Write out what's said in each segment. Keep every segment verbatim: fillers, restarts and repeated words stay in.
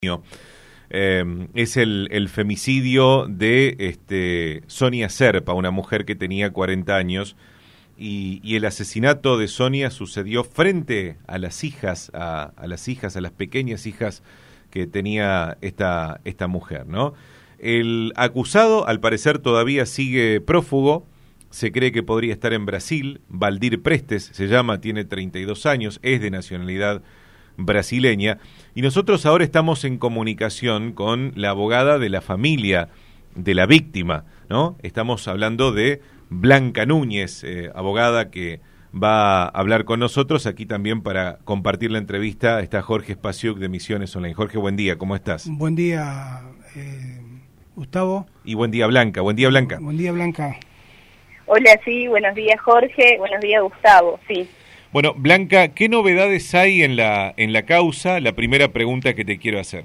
Eh, es el, el femicidio de este, Sonia Serpa, una mujer que tenía cuarenta años, y, y el asesinato de Sonia sucedió frente a las hijas, a, a las hijas, a las pequeñas hijas que tenía esta, esta mujer, ¿no? El acusado, al parecer, todavía sigue prófugo. Se cree que podría estar en Brasil. Valdir Prestes se llama, tiene treinta y dos años, es de nacionalidad brasileña, y nosotros ahora estamos en comunicación con la abogada de la familia de la víctima, ¿no? Estamos hablando de Blanca Núñez, eh, abogada que va a hablar con nosotros. Aquí también para compartir la entrevista está Jorge Spasiuk de Misiones Online. Jorge, buen día, ¿cómo estás? Buen día, eh, Gustavo. Y buen día, Blanca. Buen día, Blanca. Buen día, Blanca. Hola, sí, buenos días, Jorge. Buenos días, Gustavo, sí. Bueno, Blanca, ¿qué novedades hay en la en la causa? La primera pregunta que te quiero hacer.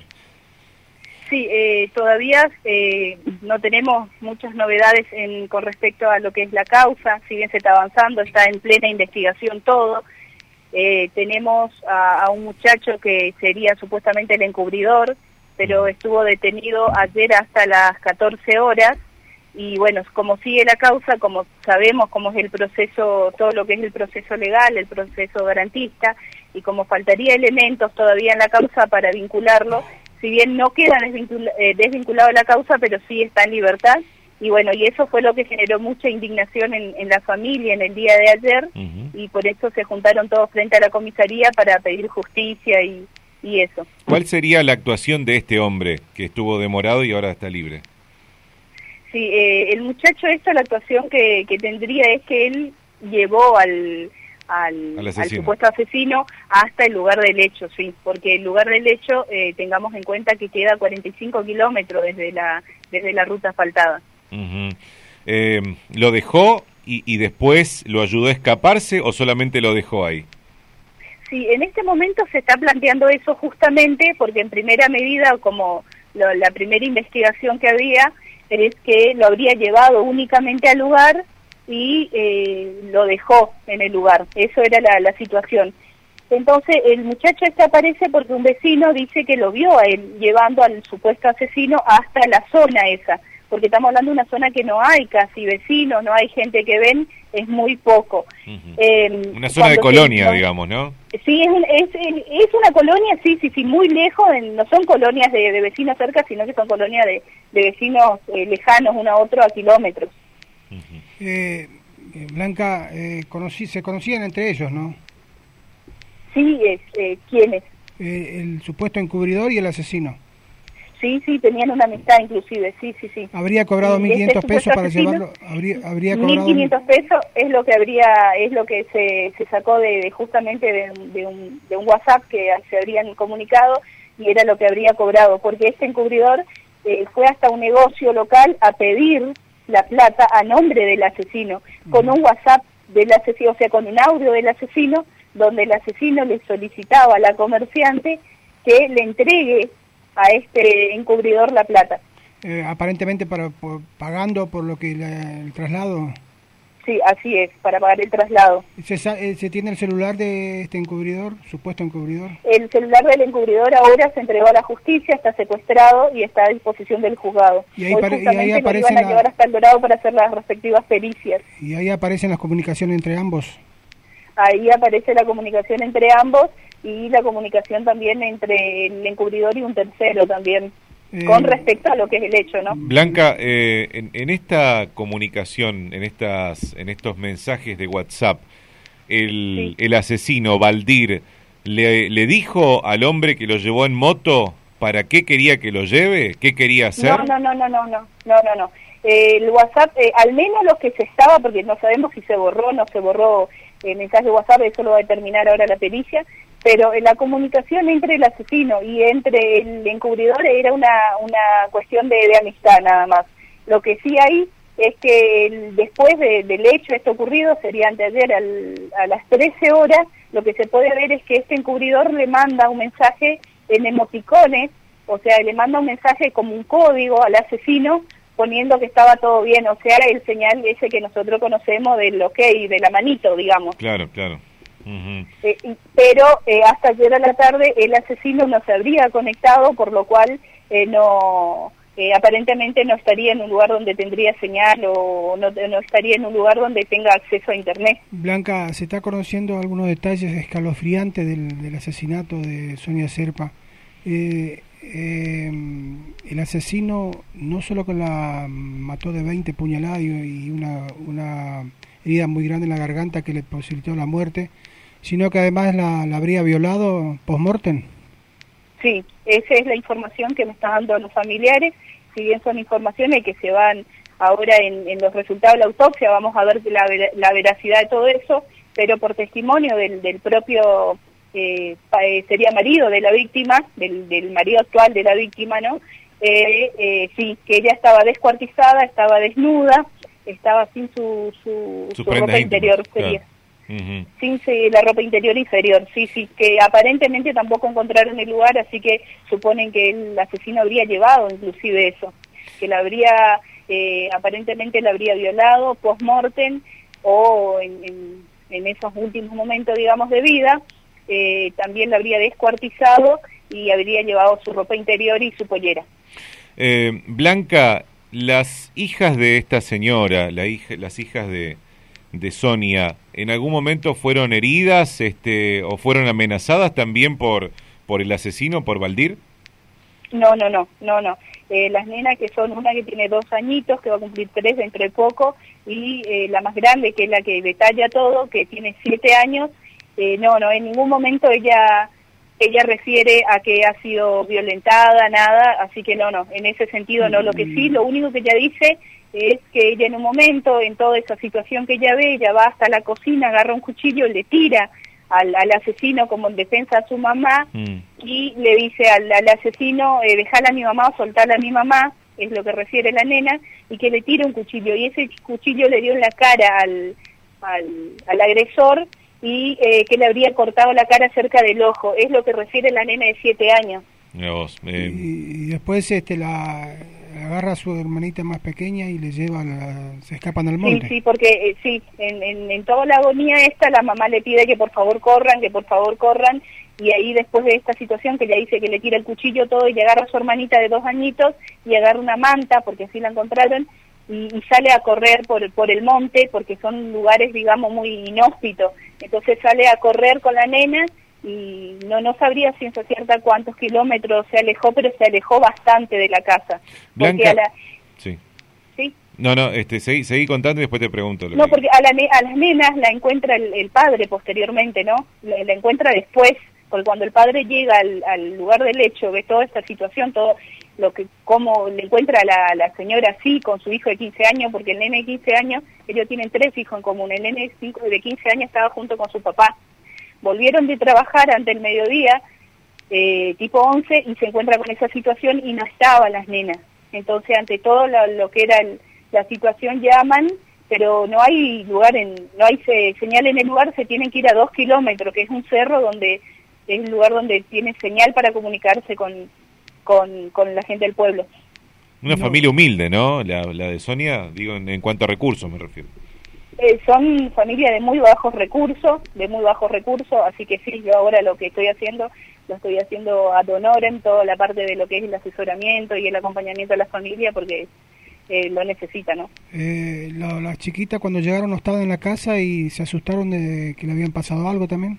Sí, eh, todavía eh, no tenemos muchas novedades en, con respecto a lo que es la causa, si bien se está avanzando, está en plena investigación todo. Eh, tenemos a, a un muchacho que sería supuestamente el encubridor, pero estuvo detenido ayer hasta las catorce horas. Y bueno, como sigue la causa, como sabemos cómo es el proceso, todo lo que es el proceso legal, el proceso garantista, y como faltaría elementos todavía en la causa para vincularlo, si bien no queda desvincula, eh, desvinculado de la causa, pero sí está en libertad. Y bueno, y eso fue lo que generó mucha indignación en, en la familia en el día de ayer, uh-huh. Y por eso se juntaron todos frente a la comisaría para pedir justicia y, y eso. ¿Cuál sería la actuación de este hombre que estuvo demorado y ahora está libre? Sí, eh, el muchacho, esto, la actuación que, que tendría es que él llevó al, al, al, al supuesto asesino hasta el lugar del hecho, sí, porque el lugar del hecho, eh, tengamos en cuenta que queda cuarenta y cinco kilómetros desde la, desde la ruta asfaltada. Uh-huh. eh, ¿Lo dejó y, y después lo ayudó a escaparse o solamente lo dejó ahí? Sí, en este momento se está planteando eso justamente porque en primera medida, como lo, la primera investigación que había, es que lo habría llevado únicamente al lugar y eh, lo dejó en el lugar. Eso era la, la situación. Entonces el muchacho este aparece porque un vecino dice que lo vio a él llevando al supuesto asesino hasta la zona esa, porque estamos hablando de una zona que no hay casi vecinos, no hay gente que ven, es muy poco. Uh-huh. eh, una zona de colonia, se, digamos, ¿no? Sí, es, un, es, es una colonia, sí, sí, sí, muy lejos, no son colonias de, de vecinos cerca, sino que son colonias de, de vecinos eh, lejanos uno a otro a kilómetros. Uh-huh. eh, Blanca, eh, conocí, se conocían entre ellos, ¿no? Sí, es, eh, ¿quiénes? Eh, el supuesto encubridor y el asesino. Sí, sí, tenían una amistad inclusive, sí, sí, sí. ¿Habría cobrado mil quinientos este pesos para llevarlo? ¿Habría, habría cobrado mil quinientos pesos es lo que habría, es lo que se, se sacó de, de justamente de, de, un, de un WhatsApp que se habrían comunicado y era lo que habría cobrado, porque este encubridor eh, fue hasta un negocio local a pedir la plata a nombre del asesino, uh-huh. Con un WhatsApp del asesino, o sea, con un audio del asesino, donde el asesino le solicitaba a la comerciante que le entregue a este encubridor la plata. Eh, aparentemente para por, pagando por lo que la, el traslado. Sí, así es, para pagar el traslado. ¿Se, ¿Se tiene el celular de este encubridor, supuesto encubridor? El celular del encubridor ahora se entregó a la justicia, está secuestrado y está a disposición del juzgado. Y ahí, Hoy pare, justamente y ahí lo iban a la... llevar hasta el Dorado para hacer las respectivas pericias. ¿Y ahí aparecen las comunicaciones entre ambos? Ahí aparece la comunicación entre ambos y la comunicación también entre el encubridor y un tercero también, eh, con respecto a lo que es el hecho, ¿no? Blanca, eh, en, en esta comunicación, en estas, en estos mensajes de WhatsApp, el, sí. el asesino, Valdir, le, ¿le dijo al hombre que lo llevó en moto para qué quería que lo lleve? ¿Qué quería hacer? No, no, no, no, no, no, no, no, no. Eh, el WhatsApp, eh, al menos lo que se estaba, porque no sabemos si se borró o no se borró el mensaje de WhatsApp, eso lo va a determinar ahora la pericia, pero la comunicación entre el asesino y entre el encubridor era una, una cuestión de, de amistad nada más. Lo que sí hay es que el, después de, del hecho, esto ocurrido, sería anteayer al, a las trece horas, lo que se puede ver es que este encubridor le manda un mensaje en emoticones, o sea, le manda un mensaje como un código al asesino, poniendo que estaba todo bien, o sea, el señal ese que nosotros conocemos del ok, de la manito, digamos. Claro, claro. Uh-huh. eh, pero eh, hasta ayer a la tarde el asesino no se habría conectado, por lo cual eh, no eh, aparentemente no estaría en un lugar donde tendría señal o no, no estaría en un lugar donde tenga acceso a internet. Blanca, ¿se está conociendo algunos detalles escalofriantes del, del asesinato de Sonia Serpa? Eh, eh, el asesino no solo que la mató de veinte puñaladas y una, una herida muy grande en la garganta que le posibilitó la muerte, sino que además la, la habría violado post-mortem. Sí, esa es la información que me están dando los familiares, si bien son informaciones que se van ahora en, en los resultados de la autopsia, vamos a ver la, la veracidad de todo eso, pero por testimonio del, del propio... Eh, sería marido de la víctima, del, del marido actual de la víctima, ¿no? Eh, eh, sí, que ella estaba descuartizada, estaba desnuda, estaba sin su, su, su, su ropa interior, sería. Claro. Uh-huh. Sin sí, la ropa interior inferior, sí, sí, que aparentemente tampoco encontraron el lugar, así que suponen que el asesino habría llevado inclusive eso, que la habría, eh, aparentemente la habría violado post-mortem o en, en, en esos últimos momentos, digamos, de vida. Eh, también la habría descuartizado y habría llevado su ropa interior y su pollera. Eh, Blanca, las hijas de esta señora, la hija, las hijas de, de Sonia, ¿en algún momento fueron heridas este, o fueron amenazadas también por, por el asesino, por Valdir? No, no, no, no, no. Eh, las nenas que son una que tiene dos añitos, que va a cumplir tres dentro de poco, y eh, la más grande, que es la que detalla todo, que tiene siete años, Eh, no, no, en ningún momento ella ella refiere a que ha sido violentada, nada, así que no, no, en ese sentido no. Lo que sí, lo único que ella dice es que ella en un momento, en toda esa situación que ella ve, ella va hasta la cocina, agarra un cuchillo, le tira al, al asesino como en defensa a su mamá mm. y le dice al, al asesino, eh, dejala a mi mamá o soltala a mi mamá, es lo que refiere la nena, y que le tira un cuchillo, y ese cuchillo le dio en la cara al, al, al agresor, y eh, que le habría cortado la cara cerca del ojo, es lo que refiere la nena de siete años. Vos, eh... y, y después este la agarra a su hermanita más pequeña y le lleva, la, se escapan al monte. Sí, sí, porque eh, sí, en, en, en toda la agonía esta, la mamá le pide que por favor corran, que por favor corran, y ahí después de esta situación que ella dice que le tira el cuchillo todo y le agarra a su hermanita de dos añitos y agarra una manta, porque así la encontraron, y, y sale a correr por, por el monte, porque son lugares, digamos, muy inhóspitos. Entonces sale a correr con la nena y no no sabría ciencia cierta cuántos kilómetros se alejó, pero se alejó bastante de la casa. Blanca, porque a la... sí. ¿Sí? No, no, este, seguí, seguí contando y después te pregunto. Lo no, que... porque a, la, a las nenas la encuentra el, el padre posteriormente, ¿no? La, la encuentra después, porque cuando el padre llega al, al lugar del hecho, ve toda esta situación, todo lo que, cómo le encuentra a la, la señora así con su hijo de quince años, porque el nene de quince años, ellos tienen tres hijos en común, el nene de quince años estaba junto con su papá. Volvieron de trabajar ante el mediodía, eh, tipo once, y se encuentra con esa situación y no estaban las nenas. Entonces, ante todo lo, lo que era el, la situación, llaman, pero no hay lugar, en no hay se, señal en el lugar, se tienen que ir a dos kilómetros, que es un cerro donde es un lugar donde tiene señal para comunicarse con Con, con la gente del pueblo. Una no. familia humilde, ¿no? La, la de Sonia, digo, en, en cuanto a recursos me refiero. Eh, son familias de muy bajos recursos, de muy bajos recursos, así que sí, yo ahora lo que estoy haciendo, lo estoy haciendo ad honorem, toda la parte de lo que es el asesoramiento y el acompañamiento a la familia, porque eh, lo necesita, ¿no? Eh, la, las chiquitas cuando llegaron no estaban en la casa y se asustaron de que le habían pasado algo también.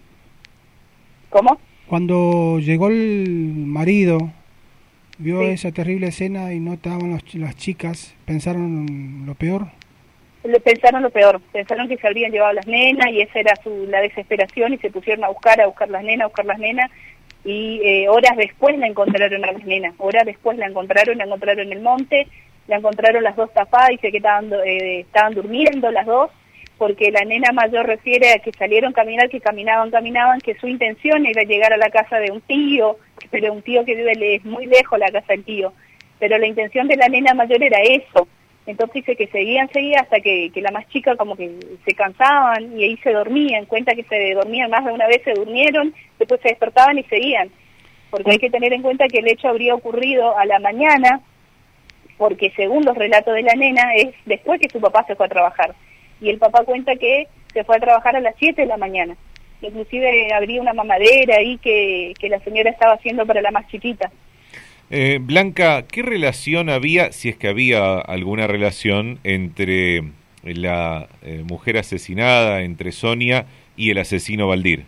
¿Cómo? Cuando llegó el marido, vio sí. esa terrible escena y no estaban los, las chicas, ¿pensaron lo peor? Le pensaron lo peor, pensaron que se habrían llevado las nenas y esa era su, la desesperación, y se pusieron a buscar, a buscar las nenas, a buscar las nenas, y eh, horas después la encontraron a las nenas, horas después la encontraron, la encontraron en el monte, la encontraron las dos tapadas, dice que estaban, eh, estaban durmiendo las dos, porque la nena mayor refiere a que salieron a caminar, que caminaban, caminaban, que su intención era llegar a la casa de un tío, pero un tío que vive es muy lejos la casa del tío, pero la intención de la nena mayor era eso. Entonces dice que seguían, seguían, hasta que, que la más chica como que se cansaban y ahí se dormían, cuenta que se dormían más de una vez, se durmieron, después se despertaban y seguían, porque hay que tener en cuenta que el hecho habría ocurrido a la mañana, porque según los relatos de la nena es después que su papá se fue a trabajar. Y el papá cuenta que se fue a trabajar a las siete de la mañana. inclusive habría una mamadera ahí que, que la señora estaba haciendo para la más chiquita. Eh, Blanca, ¿qué relación había, si es que había alguna relación, entre la eh, mujer asesinada, entre Sonia y el asesino Baldir?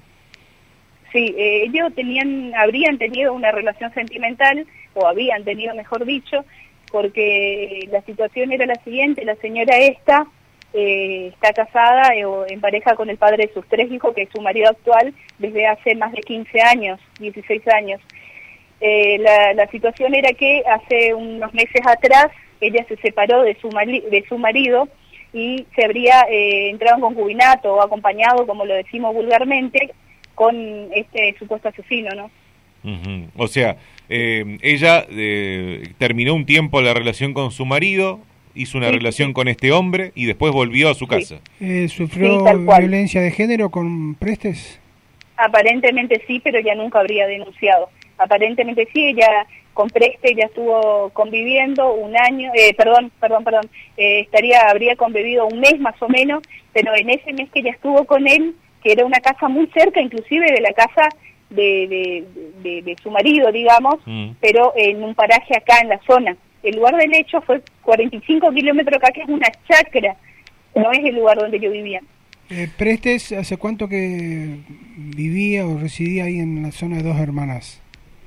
Sí, eh, ellos tenían, habrían tenido una relación sentimental, o habían tenido, mejor dicho, porque la situación era la siguiente: la señora esta eh, está casada eh, o en pareja con el padre de sus tres hijos, que es su marido actual, desde hace más de quince años, dieciséis años. Eh, la, la situación era que hace unos meses atrás ella se separó de su, mari de su marido y se habría eh, entrado en concubinato o acompañado, como lo decimos vulgarmente, con este supuesto asesino, ¿no? Uh-huh. O sea, eh, ella eh, terminó un tiempo la relación con su marido, hizo una sí, relación sí. con este hombre y después volvió a su sí. casa. Eh, ¿Sufrió sí, violencia de género con Prestes? Aparentemente sí, pero ella nunca habría denunciado. Aparentemente sí, ella con Prestes ya estuvo conviviendo un año, eh, perdón, perdón, perdón, eh, estaría, habría convivido un mes más o menos, pero en ese mes que ella estuvo con él, que era una casa muy cerca, inclusive de la casa de, de, de, de su marido, digamos, mm. pero en un paraje acá en la zona. El lugar del hecho fue cuarenta y cinco kilómetros acá, que es una chacra, no es el lugar donde yo vivía. Eh, Prestes, ¿hace cuánto que vivía o residía ahí en la zona de Dos Hermanas?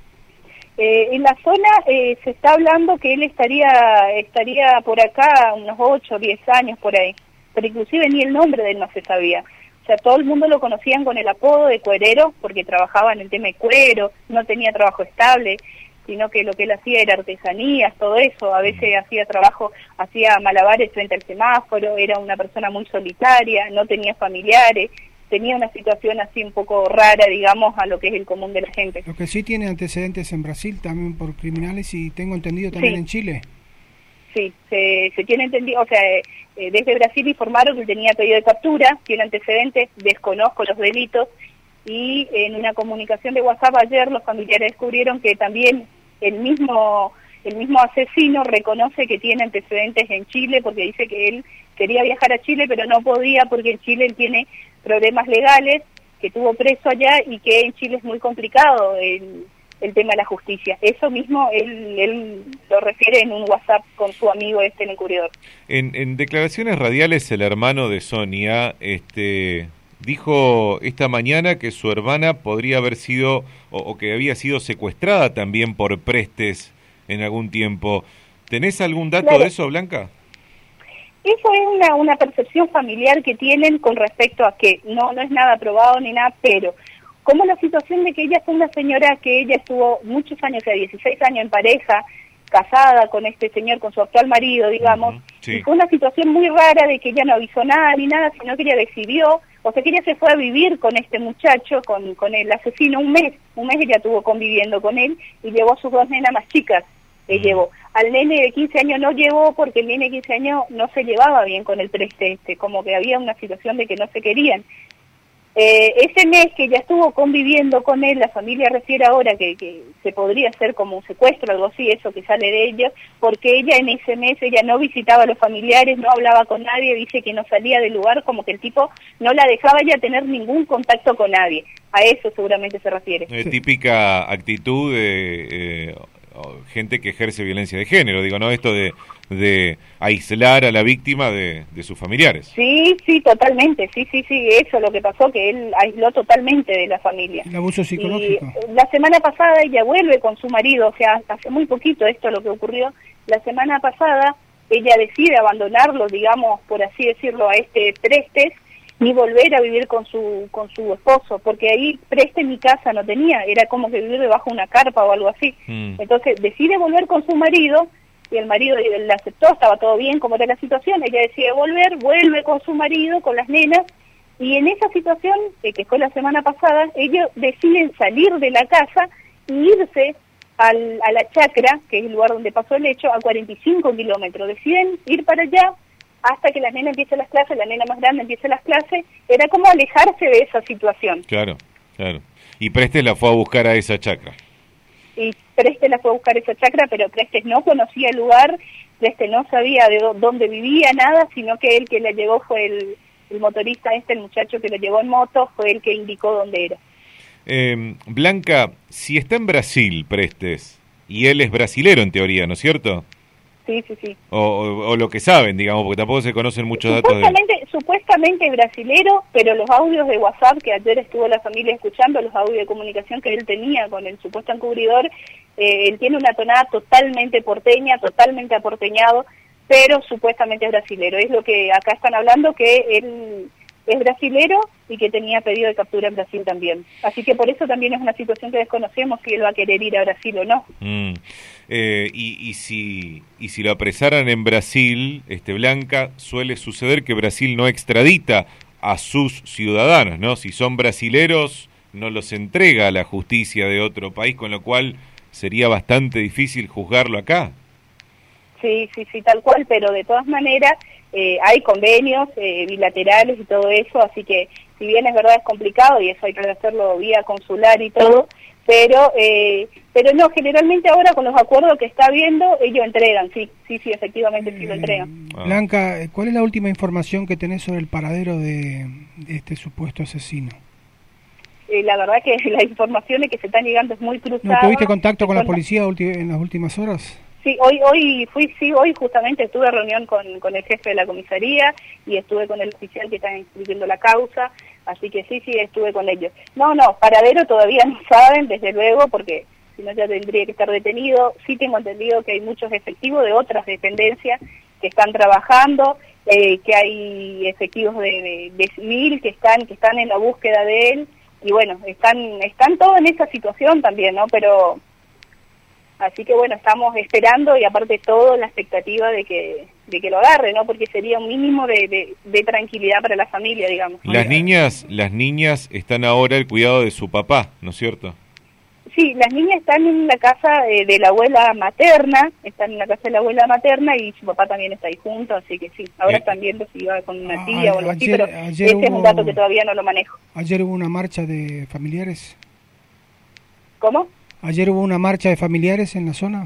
Eh, en la zona eh, se está hablando que él estaría estaría por acá unos ocho o diez años por ahí, pero inclusive ni el nombre de él no se sabía. O sea, todo el mundo lo conocían con el apodo de cuerero, porque trabajaba en el tema de cuero, no tenía trabajo estable, sino que lo que él hacía era artesanías, todo eso. A veces hacía trabajo, hacía malabares frente al semáforo, era una persona muy solitaria, no tenía familiares, tenía una situación así un poco rara, digamos, a lo que es el común de la gente. Lo que sí tiene antecedentes en Brasil también por criminales, y tengo entendido también sí. en Chile. Sí, se, se tiene entendido, o sea, eh, desde Brasil informaron que tenía pedido de captura, tiene antecedentes, desconozco los delitos, y en una comunicación de WhatsApp ayer los familiares descubrieron que también el mismo el mismo asesino reconoce que tiene antecedentes en Chile, porque dice que él quería viajar a Chile pero no podía porque en Chile él tiene problemas legales, que tuvo preso allá y que en Chile es muy complicado el, el tema de la justicia. Eso mismo él, él lo refiere en un WhatsApp con su amigo este, el encubridor. En, en declaraciones radiales el hermano de Sonia este dijo esta mañana que su hermana podría haber sido o, o que había sido secuestrada también por Prestes en algún tiempo. ¿Tenés algún dato claro. de eso, Blanca? Eso es una, una percepción familiar que tienen con respecto a que no, no es nada probado ni nada, pero como la situación de que ella fue una señora que ella estuvo muchos años, o sea, dieciséis años en pareja, casada con este señor, con su actual marido, digamos, uh-huh, sí. y fue una situación muy rara de que ella no avisó nada ni nada, sino que ella decidió, o sea, que ella se fue a vivir con este muchacho, con, con el asesino, un mes, un mes ella estuvo conviviendo con él, y llevó a sus dos nenas más chicas, le uh-huh. llevó. Al nene de quince años no llevó porque el nene de quince años no se llevaba bien con el Prestes, este, como que había una situación de que no se querían. Eh, ese mes que ya estuvo conviviendo con él, la familia refiere ahora que, que se podría hacer como un secuestro, algo así, eso que sale de ellos, porque ella en ese mes, ella no visitaba a los familiares, no hablaba con nadie, dice que no salía del lugar, como que el tipo no la dejaba ya tener ningún contacto con nadie. A eso seguramente se refiere. Eh, típica actitud de eh, gente que ejerce violencia de género, digo, ¿no? Esto de, de aislar a la víctima de, de sus familiares. Sí, sí, totalmente, sí, sí, sí, eso es lo que pasó, que él aisló totalmente de la familia. El abuso psicológico. Y la semana pasada ella vuelve con su marido, o sea, hace muy poquito esto es lo que ocurrió. La semana pasada ella decide abandonarlo, digamos, por así decirlo, a este Prestes, ni volver a vivir con su con su esposo, porque ahí Prestes mi casa no tenía, era como que vivir debajo de una carpa o algo así. Mm. Entonces decide volver con su marido, y el marido la aceptó, estaba todo bien como era la situación, ella decide volver, vuelve con su marido, con las nenas, y en esa situación, eh, que fue la semana pasada, ellos deciden salir de la casa e irse al, a la chacra, que es el lugar donde pasó el hecho, a cuarenta y cinco kilómetros, deciden ir para allá, hasta que la nena empiece las clases, la nena más grande empiece las clases, era como alejarse de esa situación. Claro, claro. Y Prestes la fue a buscar a esa chacra. Y Prestes la fue a buscar a esa chacra, pero Prestes no conocía el lugar, Prestes no sabía de dónde vivía, nada, sino que él que la llegó fue el, el motorista este, el muchacho que lo llevó en moto, fue el que indicó dónde era. Eh, Blanca, si está en Brasil, Prestes, y él es brasilero en teoría, ¿no es cierto? Sí, sí, sí. O, o, o lo que saben, digamos, porque tampoco se conocen muchos datos de... Supuestamente brasilero, pero los audios de WhatsApp que ayer estuvo la familia escuchando, los audios de comunicación que él tenía con el supuesto encubridor, eh, él tiene una tonada totalmente porteña, totalmente aporteñado, pero supuestamente es brasilero. Es lo que acá están hablando, que él es brasilero y que tenía pedido de captura en Brasil también. Así que por eso también es una situación que desconocemos si él va a querer ir a Brasil o no. Mm. Eh, y, y si y si lo apresaran en Brasil, este Blanca, suele suceder que Brasil no extradita a sus ciudadanos, ¿no? Si son brasileros, no los entrega a la justicia de otro país, con lo cual sería bastante difícil juzgarlo acá. Sí, sí, sí, tal cual, pero de todas maneras eh, hay convenios eh, bilaterales y todo eso, así que si bien es verdad es complicado y eso hay que hacerlo vía consular y todo, pero eh, pero no, generalmente ahora con los acuerdos que está habiendo, ellos entregan, sí, sí, sí, efectivamente sí lo entregan. Eh, Blanca, ¿cuál es la última información que tenés sobre el paradero de, de este supuesto asesino? Eh, la verdad que las informaciones que se están llegando es muy cruzada. ¿No tuviste contacto con la policía en las últimas horas? Sí, hoy hoy fui, sí, hoy justamente estuve en reunión con, con el jefe de la comisaría y estuve con el oficial que está inscribiendo la causa, así que sí, sí, estuve con ellos. No, no, paradero todavía no saben, desde luego, porque si no ya tendría que estar detenido. Sí tengo entendido que hay muchos efectivos de otras dependencias que están trabajando, eh, que hay efectivos de, de, de civil que están que están en la búsqueda de él, y bueno, están están todos en esa situación también, ¿no? Pero... Así que bueno, estamos esperando y aparte todo la expectativa de que de que lo agarre, ¿no? Porque sería un mínimo de, de, de tranquilidad para la familia, digamos. Las niñas, las niñas están ahora al cuidado de su papá, ¿no es cierto? Sí, las niñas están en la casa eh, de la abuela materna, están en la casa de la abuela materna y su papá también está ahí junto, así que sí. Ahora eh, están viendo si iba con una tía a, o algo ayer, así, pero ese hubo, es un dato que todavía no lo manejo. ¿Ayer hubo una marcha de familiares? ¿Cómo? ¿Ayer hubo una marcha de familiares en la zona?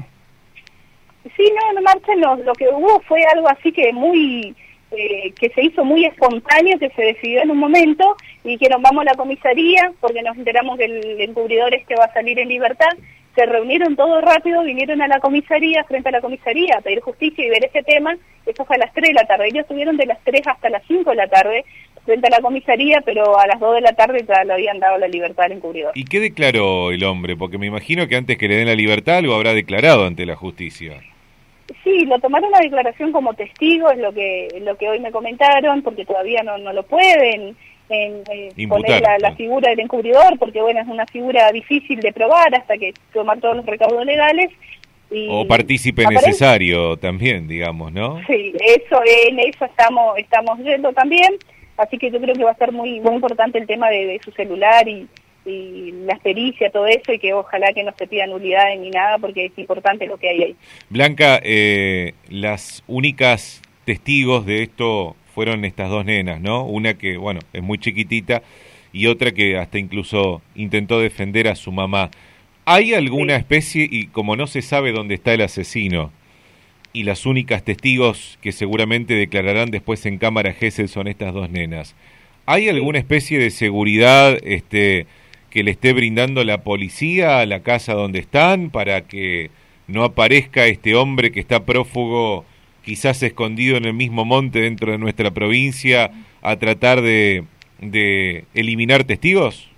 Sí, no, una marcha no. Lo que hubo fue algo así que muy... Eh, que se hizo muy espontáneo, que se decidió en un momento, y dijeron vamos a la comisaría, porque nos enteramos que el encubridor este va a salir en libertad. Se reunieron todos rápido, vinieron a la comisaría, frente a la comisaría, a pedir justicia y ver ese tema. Eso fue a las tres de la tarde. Ellos estuvieron de las tres hasta las cinco de la tarde frente a la comisaría, pero a las dos de la tarde ya le habían dado la libertad al encubridor. ¿Y qué declaró el hombre? Porque me imagino que antes que le den la libertad algo habrá declarado ante la justicia. Sí, lo tomaron la declaración como testigo, es lo que lo que hoy me comentaron, porque todavía no, no lo pueden en, eh, poner la, la figura del encubridor, porque bueno, es una figura difícil de probar hasta que tomar todos los recaudos legales. Y o partícipe aparece... necesario también, digamos, ¿no? Sí, eso en eso estamos estamos yendo también. Así que yo creo que va a ser muy muy importante el tema de, de su celular y, y la pericia, todo eso, y que ojalá que no se pida nulidades ni nada, porque es importante lo que hay ahí. Blanca, eh, las únicas testigos de esto fueron estas dos nenas, ¿no? Una que, bueno, es muy chiquitita y otra que hasta incluso intentó defender a su mamá. ¿Hay alguna sí. especie, y como no se sabe dónde está el asesino, y las únicas testigos que seguramente declararán después en cámara Gesell son estas dos nenas, ¿hay alguna especie de seguridad este, que le esté brindando la policía a la casa donde están para que no aparezca este hombre que está prófugo, quizás escondido en el mismo monte dentro de nuestra provincia, a tratar de, de eliminar testigos?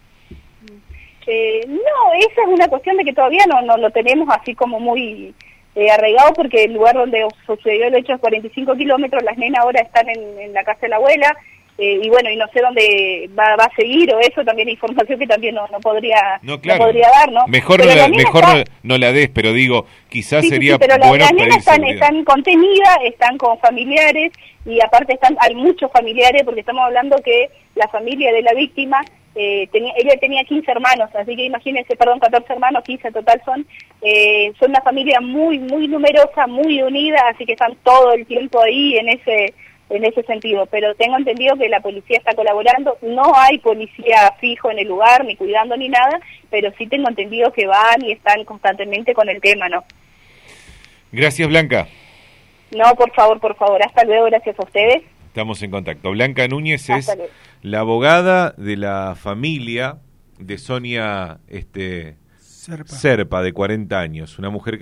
Eh, no, esa es una cuestión de que todavía no, no lo tenemos así como muy... Eh, arraigado, porque el lugar donde sucedió el hecho es cuarenta y cinco kilómetros, las nenas ahora están en, en la casa de la abuela, eh, y bueno, y no sé dónde va, va a seguir, o eso también es información que también no, no podría no, claro. no podría dar, ¿no? Mejor, no la, mejor está... no, no la des, pero digo, quizás sí, sería sí, sí, pero bueno las nenas están, están contenidas, están con familiares, y aparte están hay muchos familiares, porque estamos hablando que la familia de la víctima... Eh, tenía, ella tenía quince hermanos, así que imagínense, perdón, catorce hermanos, quince total son, eh, son una familia muy, muy numerosa, muy unida, así que están todo el tiempo ahí en ese en ese sentido, pero tengo entendido que la policía está colaborando, no hay policía fijo en el lugar, ni cuidando ni nada, pero sí tengo entendido que van y están constantemente con el tema, ¿no? Gracias, Blanca. No, por favor, por favor, hasta luego, gracias a ustedes. Estamos en contacto. Blanca Núñez es Hasta luego. la abogada de la familia de Sonia este, Serpa. Serpa, de cuarenta años, una mujer que